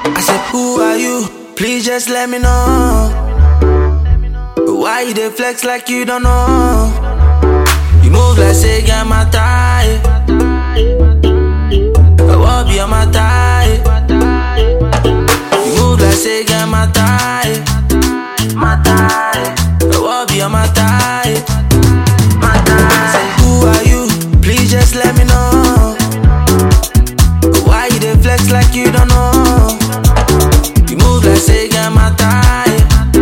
I said, who are you? Please just let me know. Why you dey flex like you don't know? You move like say you're my type. I won't be on my type. You move like say you're my type. My type. I won't be on my type. My type. I said, who are you? Please just let me know. Why you dey flex like you don't know? You move like say you're my type.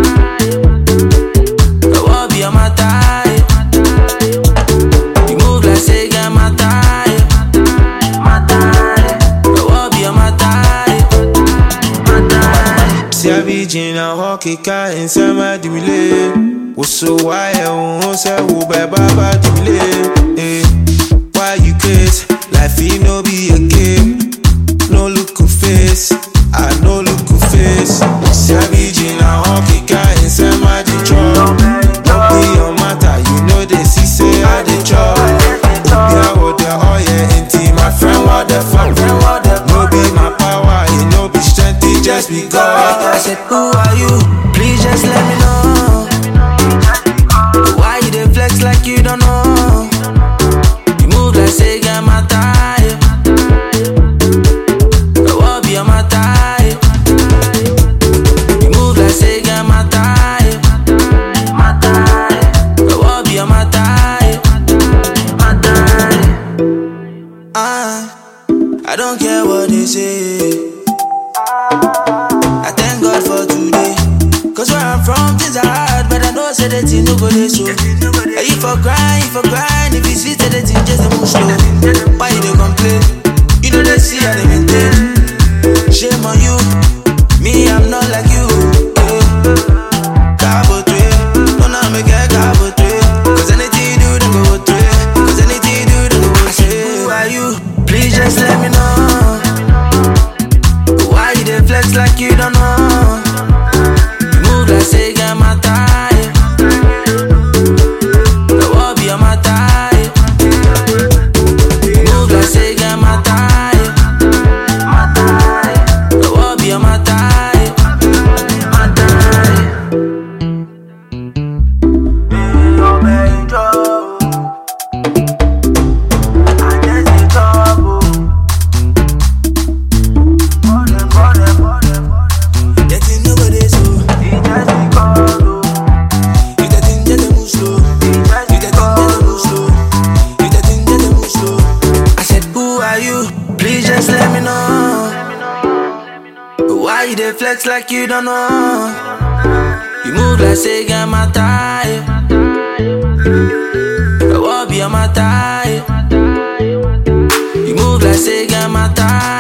I won't be on my type. You move like say you're my type. My type. I won't be on my type. My type. See I be Gina hockey car inside my dimile. What's so why I won't say who by Baba dimile? Why you crazy? Life it no be a game. No look of face, I no look of face. Savage in a hockey car inside my Detroit. Don't be your matter, you know they see say I the job. Yeah, what the oh yeah, inti my friend what the fuck? No be my power, it no be strength, it just be God. I said, who are you? Please just let me know. Why you dey flex like you don't know? You move like say you're my type. I won't be on my type. You move like say you're my type. My type. I won't be on my type. My type. I don't care what they say. I thank God for today. Cause where I'm from, things are hard, but I know say the thing no go dey so. If I grind, if you see the thing just a move slow. Why you dey complain? You know they see how they maintain. Shame on you, me I'm not like you. Cabo tray, no now me get cabo tray. Cause anything you do, then go tray. Cause anything you do, then go tray. Who are you? Please just let me know. Why you dey flex like you don't know? You move like say you're my type. I won't be on my type. You move like say you're my type. My type. I won't be on my type. My type. Oh, baby, trouble. I just in trouble. That thing no go dey so. It just be call, oh. You that thing just dey move slow. You that thing just dey move slow. You that thing just dey move slow. I said, who are you? Please just let me know. Why you dey flex like you don't know? You move like say you're my type. I won't be on my type. You move like say you're my type.